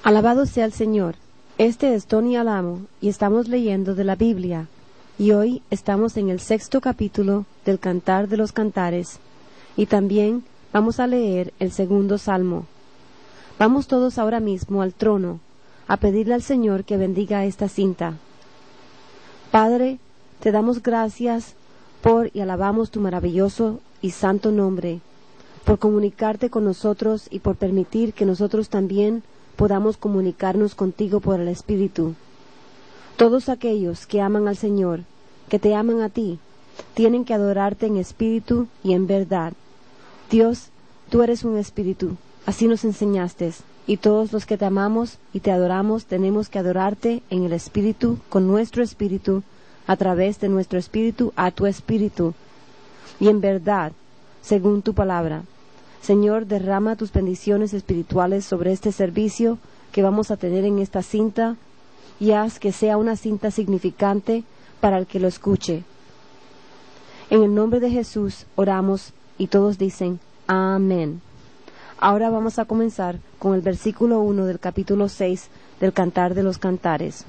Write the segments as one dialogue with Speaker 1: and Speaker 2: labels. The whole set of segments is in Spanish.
Speaker 1: Alabado sea el Señor. Este es Tony Alamo y estamos leyendo de la Biblia. Y hoy estamos en el 6º capítulo del Cantar de los Cantares. Y también vamos a leer el 2º Salmo. Vamos todos ahora mismo al trono a pedirle al Señor que bendiga esta cinta. Padre, te damos gracias por y alabamos tu maravilloso y santo nombre, por comunicarte con nosotros y por permitir que nosotros también podamos comunicarnos contigo por el Espíritu. Todos aquellos que aman al Señor, que te aman a ti, tienen que adorarte en espíritu y en verdad. Dios, tú eres un espíritu, así nos enseñaste, y todos los que te amamos y te adoramos tenemos que adorarte en el espíritu, con nuestro espíritu, a través de nuestro espíritu a tu espíritu, y en verdad, según tu palabra. Señor, derrama tus bendiciones espirituales sobre este servicio que vamos a tener en esta cinta y haz que sea una cinta significante para el que lo escuche. En el nombre de Jesús oramos y todos dicen amén. Ahora vamos a comenzar con el versículo 1 del capítulo 6 del Cantar de los Cantares.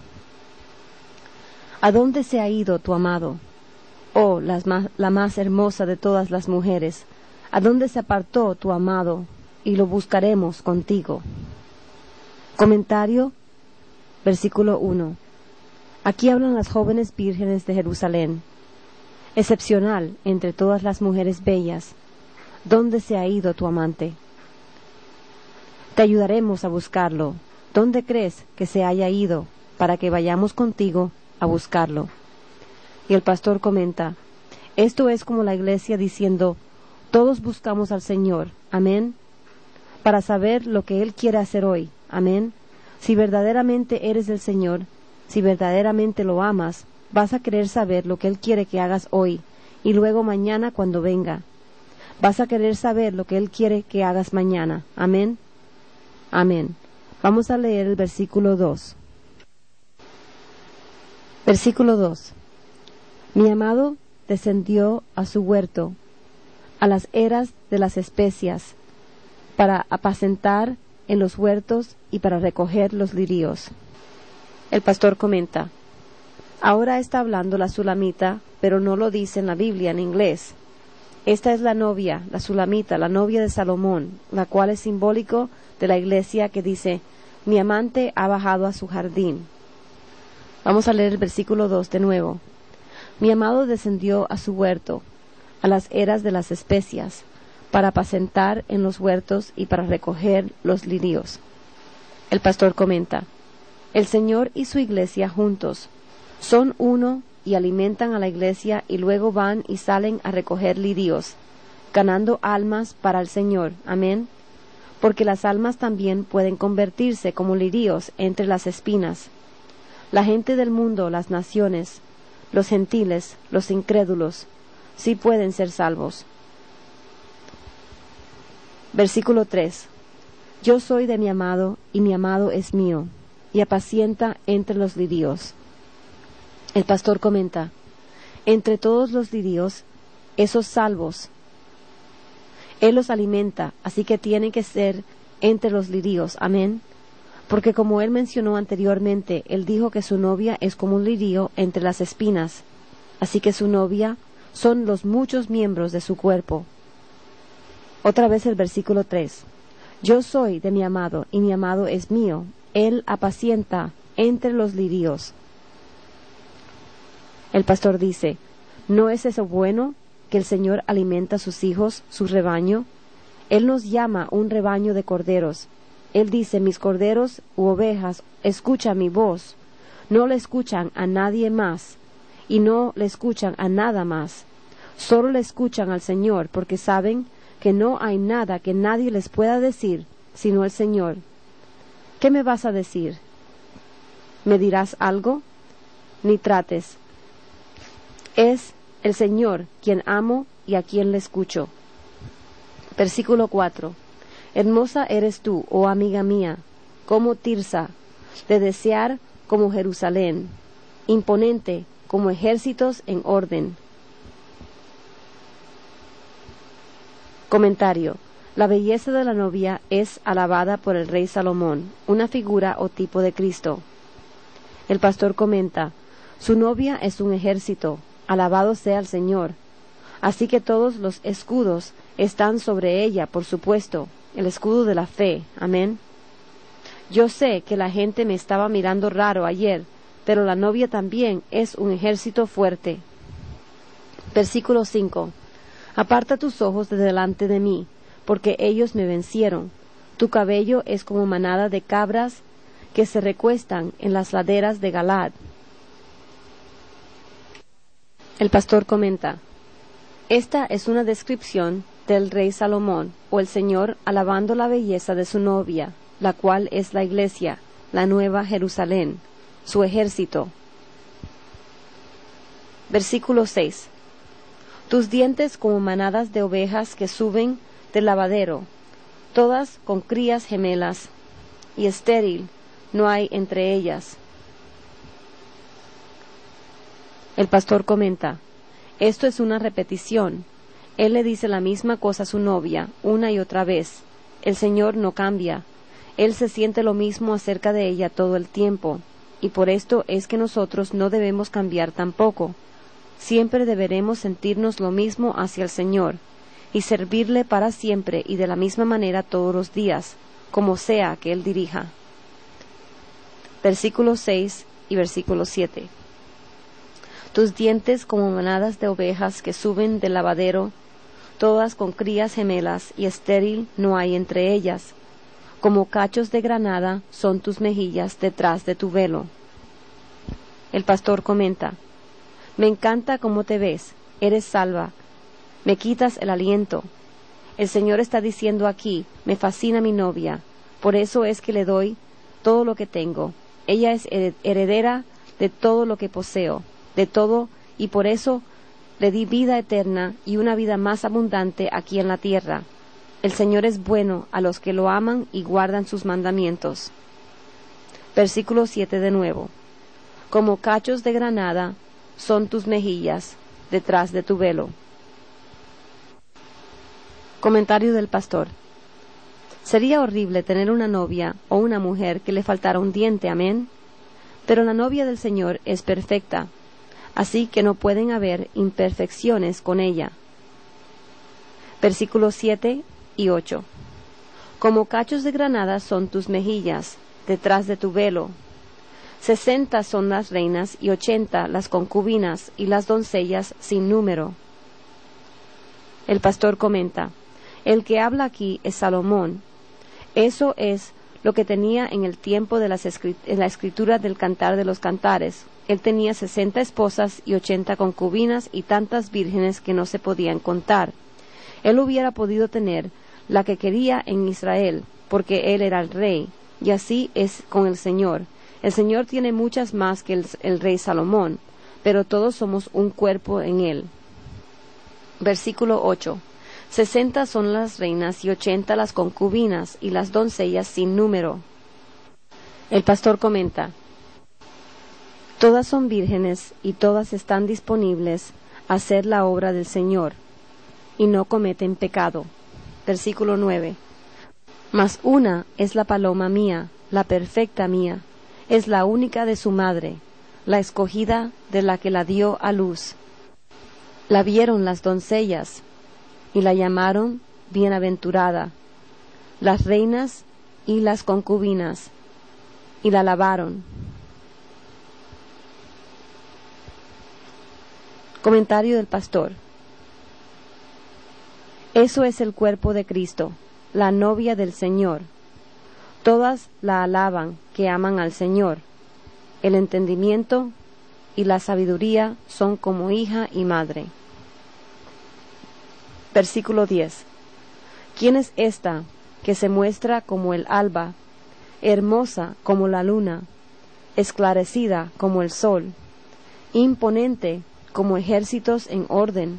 Speaker 1: ¿A dónde se ha ido tu amado? Oh, la más hermosa de todas las mujeres. ¿A dónde se apartó tu amado? Y lo buscaremos contigo. Comentario, versículo 1. Aquí hablan las jóvenes vírgenes de Jerusalén. Excepcional entre todas las mujeres bellas. ¿Dónde se ha ido tu amante? Te ayudaremos a buscarlo. ¿Dónde crees que se haya ido para que vayamos contigo a buscarlo? Y el pastor comenta, esto es como la iglesia diciendo, todos buscamos al Señor, amén, para saber lo que Él quiere hacer hoy, amén. Si verdaderamente eres del Señor, si verdaderamente lo amas, vas a querer saber lo que Él quiere que hagas hoy, y luego mañana cuando venga. Vas a querer saber lo que Él quiere que hagas mañana, amén. Amén. Vamos a leer el versículo 2. Versículo 2. Mi amado descendió a su huerto, a las eras de las especias, para apacentar en los huertos y para recoger los lirios. El pastor comenta, ahora está hablando la Sulamita, pero no lo dice en la Biblia en inglés. Esta es la novia, la Sulamita, la novia de Salomón, la cual es simbólico de la iglesia que dice, mi amante ha bajado a su jardín. Vamos a leer el versículo 2 de nuevo. Mi amado descendió a su huerto, a las eras de las especias, para apacentar en los huertos y para recoger los lirios. El pastor comenta, el Señor y su iglesia juntos son uno y alimentan a la iglesia y luego van y salen a recoger lirios, ganando almas para el Señor, amén, porque las almas también pueden convertirse como lirios entre las espinas. La gente del mundo, las naciones, los gentiles, los incrédulos, sí pueden ser salvos. Versículo 3. Yo soy de mi amado, y mi amado es mío, y apacienta entre los lirios. El pastor comenta, entre todos los lirios, esos salvos, Él los alimenta, así que tienen que ser entre los lirios, amén. Porque como Él mencionó anteriormente, Él dijo que su novia es como un lirio entre las espinas, así que su novia son los muchos miembros de su cuerpo. Otra vez el versículo 3. Yo soy de mi amado, y mi amado es mío. Él apacienta entre los lirios. El pastor dice, ¿no es eso bueno que el Señor alimenta a sus hijos, su rebaño? Él nos llama un rebaño de corderos. Él dice, mis corderos u ovejas escuchan mi voz. No le escuchan a nadie más, y no le escuchan a nada más. Solo le escuchan al Señor, porque saben que no hay nada que nadie les pueda decir, sino el Señor. ¿Qué me vas a decir? ¿Me dirás algo? Ni trates. Es el Señor quien amo y a quien le escucho. Versículo 4. Hermosa eres tú, oh amiga mía, como Tirsa, de desear como Jerusalén, imponente como ejércitos en orden. Comentario. La belleza de la novia es alabada por el rey Salomón, una figura o tipo de Cristo. El pastor comenta, su novia es un ejército, alabado sea el Señor. Así que todos los escudos están sobre ella, por supuesto, el escudo de la fe. Amén. Yo sé que la gente me estaba mirando raro ayer, pero la novia también es un ejército fuerte. Versículo 5. Aparta tus ojos de delante de mí, porque ellos me vencieron. Tu cabello es como manada de cabras que se recuestan en las laderas de Galaad. El pastor comenta, esta es una descripción del rey Salomón, o el Señor alabando la belleza de su novia, la cual es la iglesia, la nueva Jerusalén, su ejército. Versículo 6. Tus dientes como manadas de ovejas que suben del lavadero, todas con crías gemelas, y estéril no hay entre ellas. El pastor comenta, esto es una repetición. Él le dice la misma cosa a su novia, una y otra vez. El Señor no cambia. Él se siente lo mismo acerca de ella todo el tiempo, y por esto es que nosotros no debemos cambiar tampoco. Siempre deberemos sentirnos lo mismo hacia el Señor, y servirle para siempre y de la misma manera todos los días, como sea que Él dirija. Versículo 6 y versículo 7. Tus dientes como manadas de ovejas que suben del lavadero, todas con crías gemelas, y estéril no hay entre ellas. Como cachos de granada son tus mejillas detrás de tu velo. El pastor comenta, me encanta cómo te ves, eres salva, me quitas el aliento. El Señor está diciendo aquí, me fascina mi novia, por eso es que le doy todo lo que tengo. Ella es heredera de todo lo que poseo, de todo, y por eso le di vida eterna y una vida más abundante aquí en la tierra. El Señor es bueno a los que lo aman y guardan sus mandamientos. Versículo 7 de nuevo. Como cachos de granada son tus mejillas detrás de tu velo. Comentario del pastor. Sería horrible tener una novia o una mujer que le faltara un diente, amén. Pero la novia del Señor es perfecta, así que no pueden haber imperfecciones con ella. Versículos 7 y 8. Como cachos de granada son tus mejillas detrás de tu velo. 60 son las reinas y 80 las concubinas y las doncellas sin número. El pastor comenta, el que habla aquí es Salomón. Eso es lo que tenía en el tiempo de la escritura del Cantar de los Cantares. Él tenía 60 esposas y 80 concubinas y tantas vírgenes que no se podían contar. Él hubiera podido tener la que quería en Israel, porque él era el rey, y así es con el Señor. El Señor tiene muchas más que el rey Salomón, pero todos somos un cuerpo en él. Versículo 8. 60 son las reinas y 80 las concubinas y las doncellas sin número. El pastor comenta, todas son vírgenes y todas están disponibles a hacer la obra del Señor, y no cometen pecado. Versículo 9. Mas una es la paloma mía, la perfecta mía, es la única de su madre, la escogida de la que la dio a luz. La vieron las doncellas, y la llamaron bienaventurada, las reinas y las concubinas, y la alabaron. Comentario del pastor. Eso es el cuerpo de Cristo, la novia del Señor. Todas la alaban que aman al Señor. El entendimiento y la sabiduría son como hija y madre. Versículo 10. ¿Quién es esta que se muestra como el alba, hermosa como la luna, esclarecida como el sol, imponente como ejércitos en orden?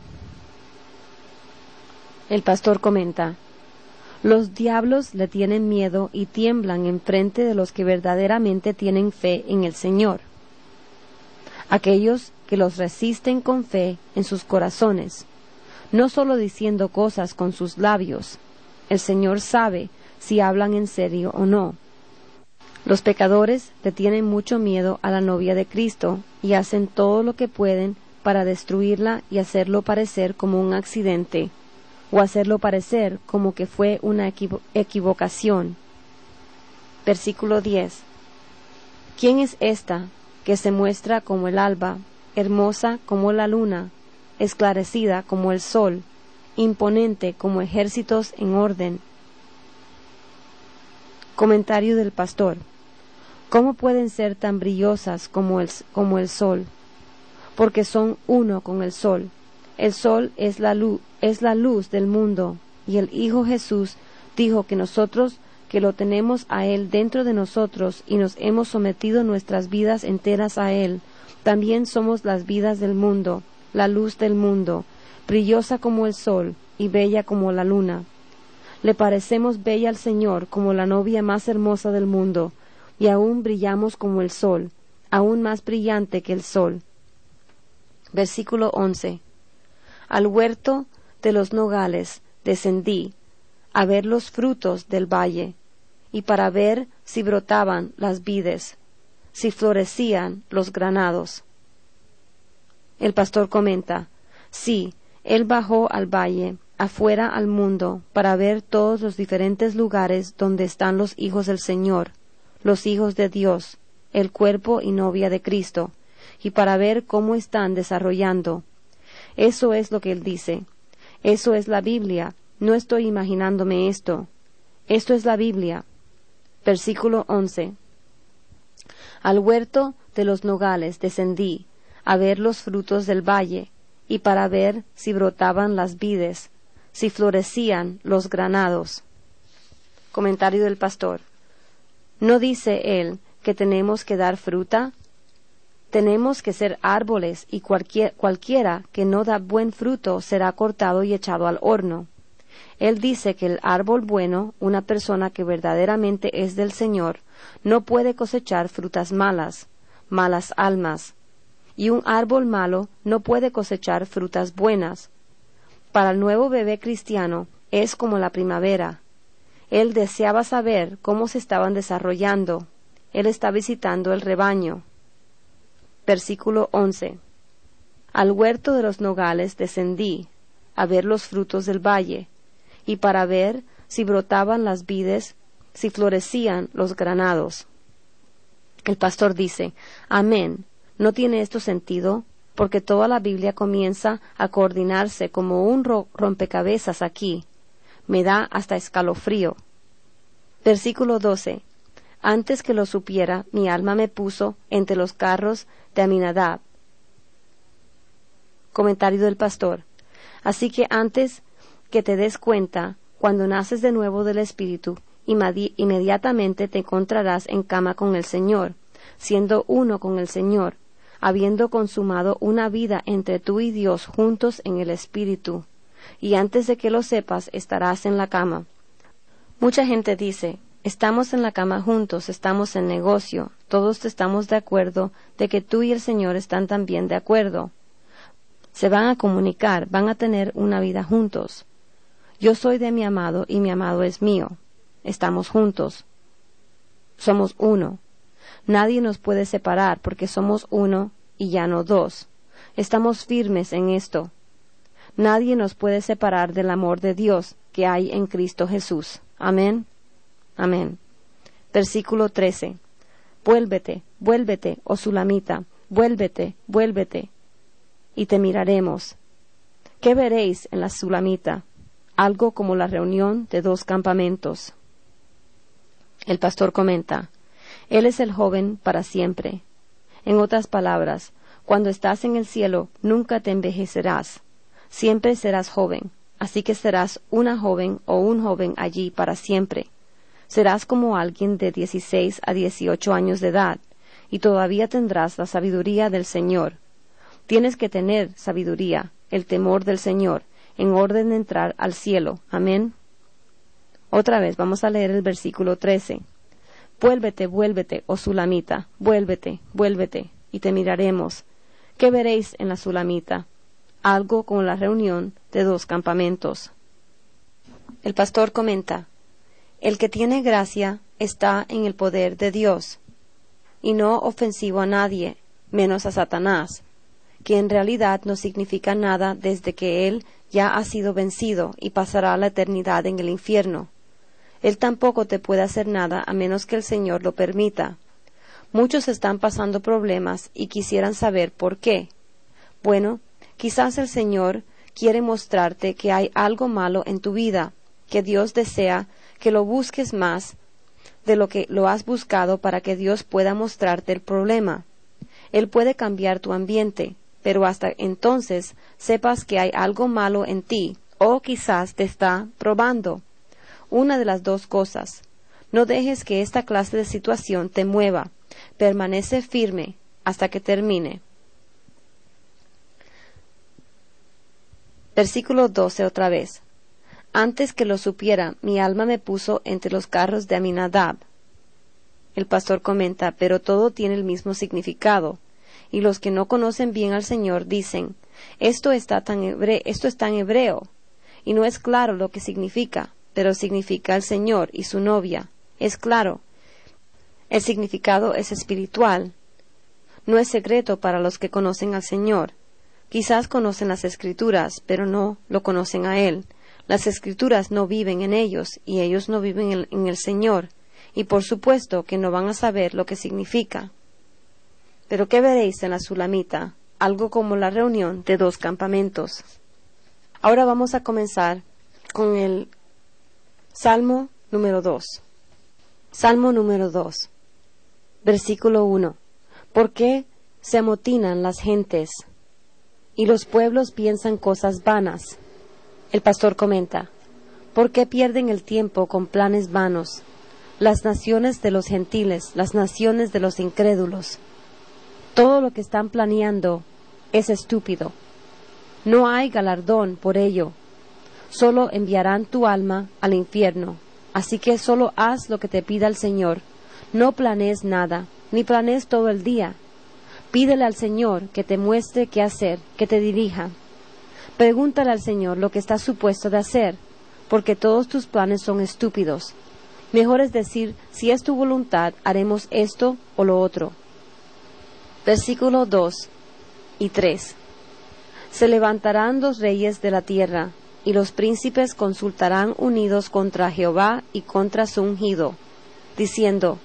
Speaker 1: El pastor comenta, los diablos le tienen miedo y tiemblan en frente de los que verdaderamente tienen fe en el Señor. Aquellos que los resisten con fe en sus corazones, no solo diciendo cosas con sus labios, El Señor sabe si hablan en serio o no. Los pecadores le tienen mucho miedo a la novia de Cristo y hacen todo lo que pueden para destruirla y hacerlo parecer como un accidente, o hacerlo parecer como que fue una equivocación. Versículo 10. ¿Quién es esta que se muestra como el alba, hermosa como la luna, esclarecida como el sol, imponente como ejércitos en orden? Comentario del pastor. ¿Cómo pueden ser tan brillosas como el sol? Porque son uno con el sol. El sol es la luz del mundo, y el Hijo Jesús dijo que nosotros, que lo tenemos a Él dentro de nosotros y nos hemos sometido nuestras vidas enteras a Él, también somos las vidas del mundo, la luz del mundo, brillosa como el sol y bella como la luna. Le parecemos bella al Señor como la novia más hermosa del mundo, y aún brillamos como el sol, aún más brillante que el sol. Versículo 11. Al huerto de los nogales descendí, a ver los frutos del valle, y para ver si brotaban las vides, si florecían los granados. El pastor comenta, sí, él bajó al valle, afuera al mundo, para ver todos los diferentes lugares donde están los hijos del Señor, los hijos de Dios, el cuerpo y novia de Cristo, y para ver cómo están desarrollando. Eso es lo que él dice. Eso es la Biblia. No estoy imaginándome esto. Esto es la Biblia. Versículo 11. Al huerto de los nogales descendí, a ver los frutos del valle, y para ver si brotaban las vides, si florecían los granados. Comentario del pastor. ¿No dice él que tenemos que dar fruta? Tenemos que ser árboles, y cualquiera que no da buen fruto será cortado y echado al horno. Él dice que el árbol bueno, una persona que verdaderamente es del Señor, no puede cosechar frutas malas, malas almas, y un árbol malo no puede cosechar frutas buenas. Para el nuevo bebé cristiano es como la primavera. Él deseaba saber cómo se estaban desarrollando. Él está visitando el rebaño. Versículo 11. Al huerto de los nogales descendí, a ver los frutos del valle, y para ver si brotaban las vides, si florecían los granados. El pastor dice, amén. ¿No tiene esto sentido? Porque toda la Biblia comienza a coordinarse como un rompecabezas aquí. Me da hasta escalofrío. Versículo 12. Antes que lo supiera, mi alma me puso entre los carros de Aminadab. Comentario del pastor. Así que antes que te des cuenta, cuando naces de nuevo del Espíritu, inmediatamente te encontrarás en cama con el Señor, siendo uno con el Señor, habiendo consumado una vida entre tú y Dios juntos en el Espíritu, y antes de que lo sepas estarás en la cama. Mucha gente dice, estamos en la cama juntos, estamos en negocio, todos estamos de acuerdo de que tú y el Señor están también de acuerdo. Se van a comunicar, van a tener una vida juntos. Yo soy de mi amado y mi amado es mío. Estamos juntos. Somos uno. Nadie nos puede separar porque somos uno y ya no dos. Estamos firmes en esto. Nadie nos puede separar del amor de Dios que hay en Cristo Jesús. Amén. Amén. Versículo 13. Vuélvete, vuélvete, oh Sulamita, vuélvete, vuélvete, y te miraremos. ¿Qué veréis en la Sulamita? Algo como la reunión de dos campamentos. El pastor comenta, Él es el joven para siempre. En otras palabras, cuando estás en el cielo, nunca te envejecerás. Siempre serás joven, así que serás una joven o un joven allí para siempre. Serás como alguien de 16 a 18 años de edad, y todavía tendrás la sabiduría del Señor. Tienes que tener sabiduría, el temor del Señor, en orden de entrar al cielo. Amén. Otra vez vamos a leer el versículo 13. Vuélvete, vuélvete, oh Sulamita, vuélvete, vuélvete, y te miraremos. ¿Qué veréis en la Sulamita? Algo como la reunión de dos campamentos. El pastor comenta: el que tiene gracia está en el poder de Dios, y no ofensivo a nadie, menos a Satanás, que en realidad no significa nada desde que él ya ha sido vencido y pasará la eternidad en el infierno. Él tampoco te puede hacer nada a menos que el Señor lo permita. Muchos están pasando problemas y quisieran saber por qué. Bueno, quizás el Señor quiere mostrarte que hay algo malo en tu vida, que Dios desea que lo busques más de lo que lo has buscado para que Dios pueda mostrarte el problema. Él puede cambiar tu ambiente, pero hasta entonces sepas que hay algo malo en ti, o quizás te está probando. Una de las dos cosas. No dejes que esta clase de situación te mueva. Permanece firme hasta que termine. Versículo 12 otra vez. Antes que lo supiera, mi alma me puso entre los carros de Aminadab. El pastor comenta: pero todo tiene el mismo significado, y los que no conocen bien al Señor dicen: esto está en hebreo, y no es claro lo que significa, pero significa el Señor y su novia. Es claro. El significado es espiritual. No es secreto para los que conocen al Señor. Quizás conocen las Escrituras, pero no lo conocen a Él. Las Escrituras no viven en ellos, y ellos no viven en el Señor, y por supuesto que no van a saber lo que significa. Pero ¿qué veréis en la Sulamita? Algo como la reunión de dos campamentos. Ahora vamos a comenzar con el Salmo número 2. Salmo número 2. Versículo 1. ¿Por qué se amotinan las gentes y los pueblos piensan cosas vanas? El pastor comenta: ¿por qué pierden el tiempo con planes vanos? Las naciones de los gentiles, las naciones de los incrédulos. Todo lo que están planeando es estúpido. No hay galardón por ello. Solo enviarán tu alma al infierno. Así que solo haz lo que te pida el Señor. No planees nada, ni planees todo el día. Pídele al Señor que te muestre qué hacer, que te dirija. Pregúntale al Señor lo que estás supuesto de hacer, porque todos tus planes son estúpidos. Mejor es decir: si es tu voluntad, haremos esto o lo otro. Versículo 2 y 3. Se levantarán los reyes de la tierra, y los príncipes consultarán unidos contra Jehová y contra su ungido, diciendo: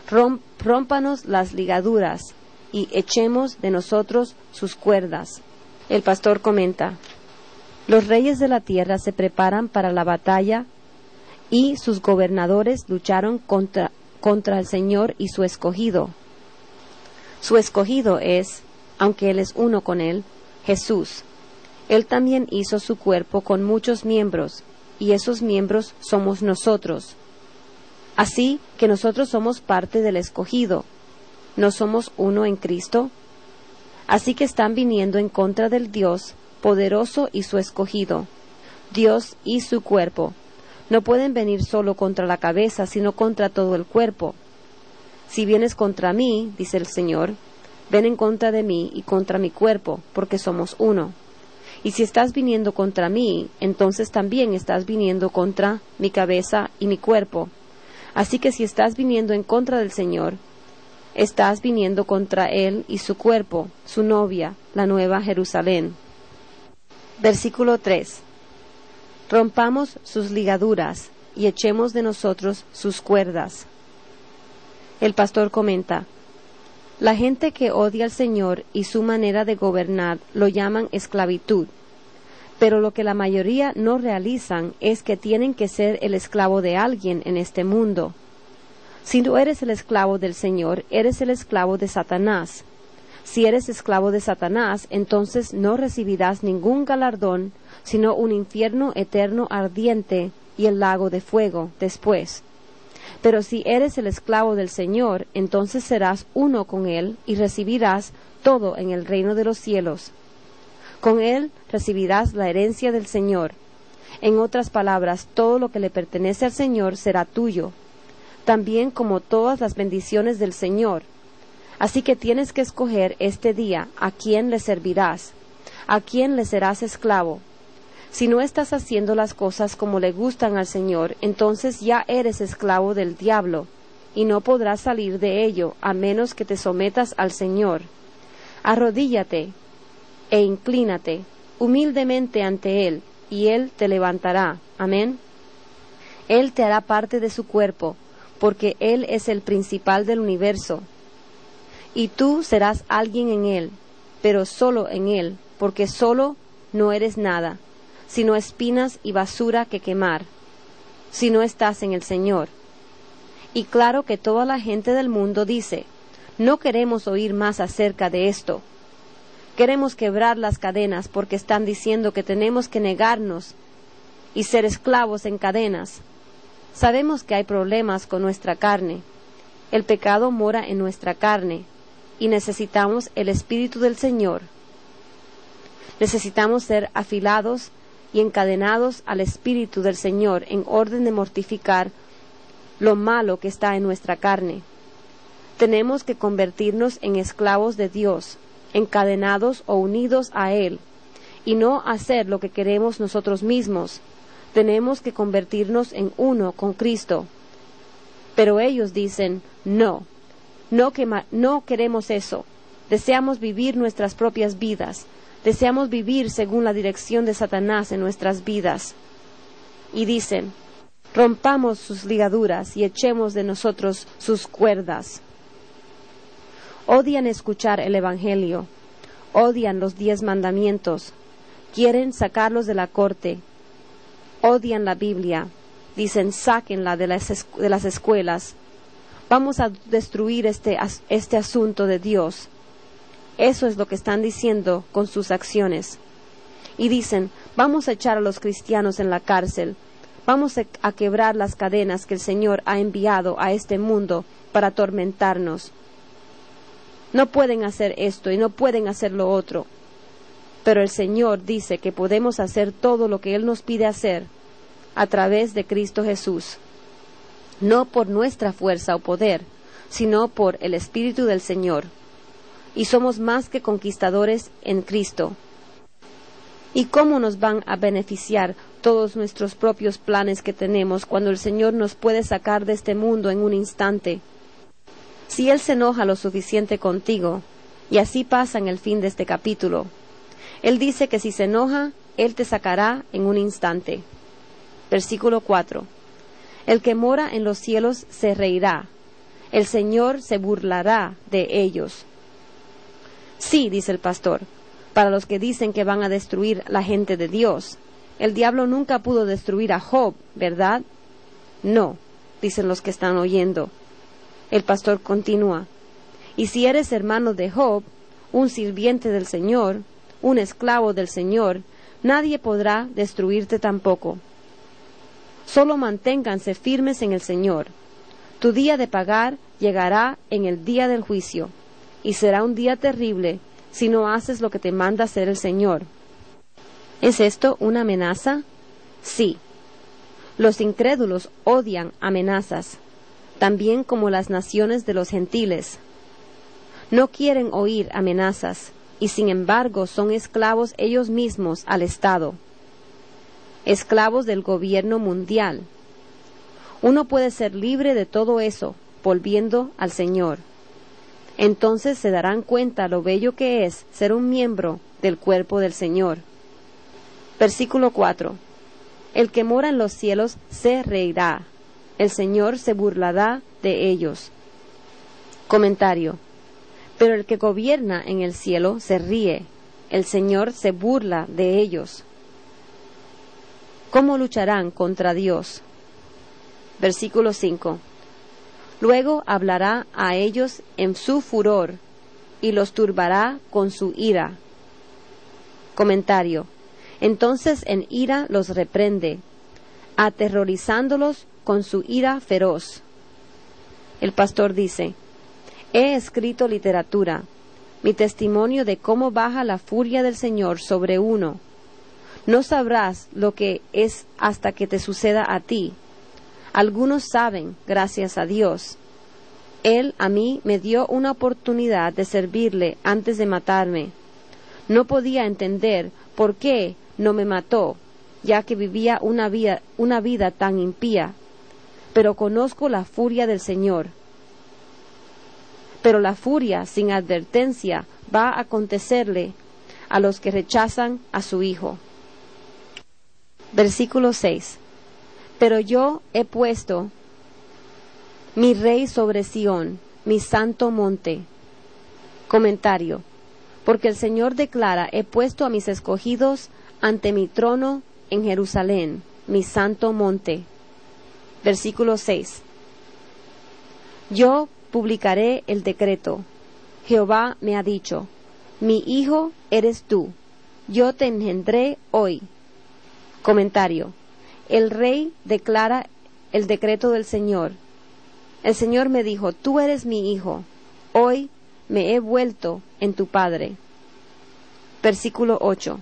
Speaker 1: rómpanos las ligaduras, y echemos de nosotros sus cuerdas. El pastor comenta: los reyes de la tierra se preparan para la batalla, y sus gobernadores lucharon contra el Señor y su escogido. Su escogido es, aunque Él es uno con Él, Jesús. Él también hizo su cuerpo con muchos miembros, y esos miembros somos nosotros. Así que nosotros somos parte del escogido. ¿No somos uno en Cristo? Así que están viniendo en contra del Dios poderoso y su escogido, Dios y su cuerpo. No pueden venir solo contra la cabeza, sino contra todo el cuerpo. Si vienes contra mí, dice el Señor, ven en contra de mí y contra mi cuerpo, porque somos uno. Y si estás viniendo contra mí, entonces también estás viniendo contra mi cabeza y mi cuerpo. Así que si estás viniendo en contra del Señor, estás viniendo contra Él y su cuerpo, su novia, la nueva Jerusalén. Versículo 3. Rompamos sus ligaduras y echemos de nosotros sus cuerdas. El pastor comenta: la gente que odia al Señor y su manera de gobernar lo llaman esclavitud, pero lo que la mayoría no realizan es que tienen que ser el esclavo de alguien en este mundo. Si no eres el esclavo del Señor, eres el esclavo de Satanás. Si eres esclavo de Satanás, entonces no recibirás ningún galardón, sino un infierno eterno ardiente y el lago de fuego después. Pero si eres el esclavo del Señor, entonces serás uno con Él y recibirás todo en el reino de los cielos. Con Él recibirás la herencia del Señor. En otras palabras, todo lo que le pertenece al Señor será tuyo, también como todas las bendiciones del Señor. Así que tienes que escoger este día a quién le servirás, a quién le serás esclavo. Si no estás haciendo las cosas como le gustan al Señor, entonces ya eres esclavo del diablo, y no podrás salir de ello a menos que te sometas al Señor. Arrodíllate e inclínate humildemente ante Él, y Él te levantará. Amén. Él te hará parte de su cuerpo, porque Él es el principal del universo. Y tú serás alguien en Él, pero solo en Él, porque solo no eres nada, sino espinas y basura que quemar, si no estás en el Señor. Y claro que toda la gente del mundo dice, no queremos oír más acerca de esto. Queremos quebrar las cadenas porque están diciendo que tenemos que negarnos y ser esclavos en cadenas. Sabemos que hay problemas con nuestra carne. El pecado mora en nuestra carne y necesitamos el Espíritu del Señor. Necesitamos ser afilados y encadenados al Espíritu del Señor en orden de mortificar lo malo que está en nuestra carne. Tenemos que convertirnos en esclavos de Dios, encadenados o unidos a Él, y no hacer lo que queremos nosotros mismos. Tenemos que convertirnos en uno con Cristo. Pero ellos dicen, no queremos eso. Deseamos vivir nuestras propias vidas. Deseamos vivir según la dirección de Satanás en nuestras vidas. Y dicen, rompamos sus ligaduras y echemos de nosotros sus cuerdas. Odian escuchar el Evangelio, odian los 10 mandamientos, quieren sacarlos de la corte, odian la Biblia, dicen sáquenla de las escuelas, vamos a destruir este asunto de Dios. Eso es lo que están diciendo con sus acciones. Y dicen, vamos a echar a los cristianos en la cárcel, vamos a quebrar las cadenas que el Señor ha enviado a este mundo para atormentarnos. No pueden hacer esto y no pueden hacer lo otro. Pero el Señor dice que podemos hacer todo lo que Él nos pide hacer a través de Cristo Jesús. No por nuestra fuerza o poder, sino por el Espíritu del Señor. Y somos más que conquistadores en Cristo. ¿Y cómo nos van a beneficiar todos nuestros propios planes que tenemos cuando el Señor nos puede sacar de este mundo en un instante? Si Él se enoja lo suficiente contigo, y así pasa en el fin de este capítulo, Él dice que si se enoja, Él te sacará en un instante. Versículo 4. El que mora en los cielos se reirá, el Señor se burlará de ellos. Sí, dice el pastor, para los que dicen que van a destruir la gente de Dios. El diablo nunca pudo destruir a Job, ¿verdad? No, dicen los que están oyendo. El pastor continúa, y si eres hermano de Job, un sirviente del Señor, un esclavo del Señor, nadie podrá destruirte tampoco. Solo manténganse firmes en el Señor. Tu día de pagar llegará en el día del juicio, y será un día terrible si no haces lo que te manda hacer el Señor. ¿Es esto una amenaza? Sí. Los incrédulos odian amenazas, también como las naciones de los gentiles. No quieren oír amenazas, y sin embargo son esclavos ellos mismos al Estado, esclavos del gobierno mundial. Uno puede ser libre de todo eso, volviendo al Señor. Entonces se darán cuenta lo bello que es ser un miembro del cuerpo del Señor. Versículo 4. El que mora en los cielos se reirá, el Señor se burlará de ellos. Comentario. Pero el que gobierna en el cielo se ríe, el Señor se burla de ellos. ¿Cómo lucharán contra Dios? Versículo 5. Luego hablará a ellos en su furor, y los turbará con su ira. Comentario. Entonces en ira los reprende, aterrorizándolos con su ira feroz. El pastor dice, he escrito literatura, mi testimonio de cómo baja la furia del Señor sobre uno. No sabrás lo que es hasta que te suceda a ti. Algunos saben, gracias a Dios. Él a mí me dio una oportunidad de servirle antes de matarme. No podía entender por qué no me mató, ya que vivía una vida tan impía, pero conozco la furia del Señor. Pero la furia sin advertencia va a acontecerle a los que rechazan a su Hijo. Versículo 6. Pero yo he puesto mi Rey sobre Sión, mi santo monte. Comentario. Porque el Señor declara, he puesto a mis escogidos ante mi trono en Jerusalén, mi santo monte. Versículo 6. Yo publicaré el decreto. Jehová me ha dicho, mi hijo eres tú, yo te engendré hoy. Comentario. El rey declara el decreto del Señor. El Señor me dijo, tú eres mi hijo, hoy me he vuelto en tu padre. Versículo 8.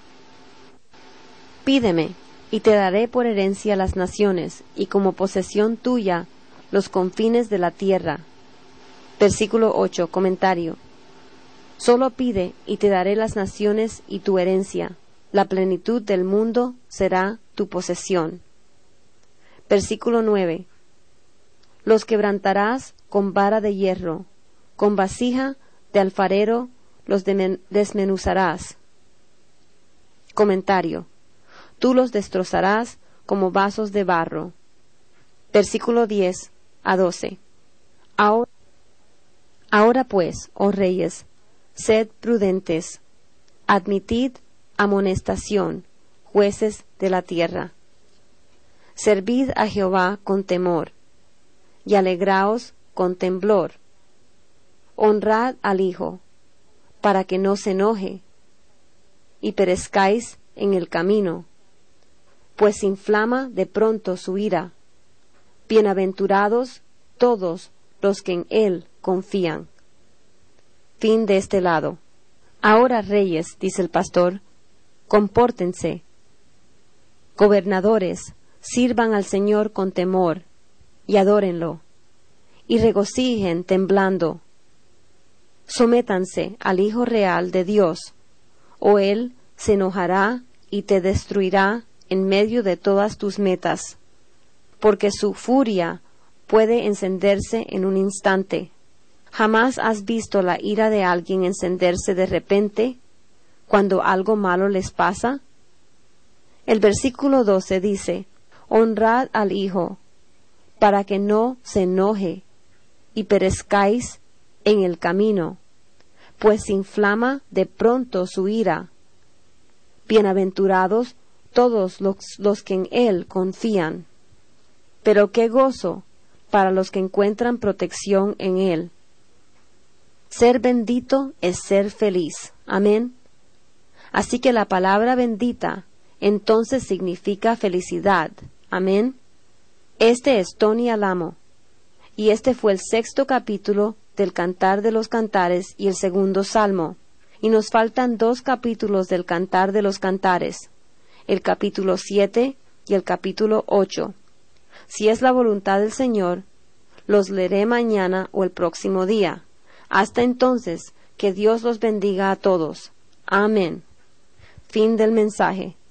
Speaker 1: Pídeme, y te daré por herencia las naciones, y como posesión tuya los confines de la tierra. Versículo 8. Comentario. Solo pide, y te daré las naciones y tu herencia. La plenitud del mundo será tu posesión. Versículo 9. Los quebrantarás con vara de hierro, con vasija de alfarero los desmenuzarás. Comentario. Tú los destrozarás como vasos de barro. Versículo 10 a 12. Ahora pues, oh reyes, sed prudentes, admitid amonestación, jueces de la tierra. Servid a Jehová con temor, y alegraos con temblor. Honrad al Hijo, para que no se enoje, y perezcáis en el camino, pues inflama de pronto su ira. Bienaventurados todos los que en Él confían. Fin de este lado. Ahora, reyes, dice el pastor, compórtense. Gobernadores, sirvan al Señor con temor, y adórenlo, y regocijen temblando. Sométanse al Hijo real de Dios, o Él se enojará y te destruirá en medio de todas tus metas, porque su furia puede encenderse en un instante. ¿Jamás has visto la ira de alguien encenderse de repente cuando algo malo les pasa? El versículo 12 dice, honrad al Hijo, para que no se enoje y perezcáis en el camino, pues inflama de pronto su ira. Bienaventurados todos los que en Él confían. Pero qué gozo para los que encuentran protección en Él. Ser bendito es ser feliz. Amén. Así que la palabra bendita entonces significa felicidad. Amén. Este es Tony Alamo, y este fue el 6º capítulo del Cantar de los Cantares y el 2º Salmo, y nos faltan 2 capítulos del Cantar de los Cantares, el capítulo 7 y el capítulo 8. Si es la voluntad del Señor, los leeré mañana o el próximo día. Hasta entonces, que Dios los bendiga a todos. Amén. Fin del mensaje.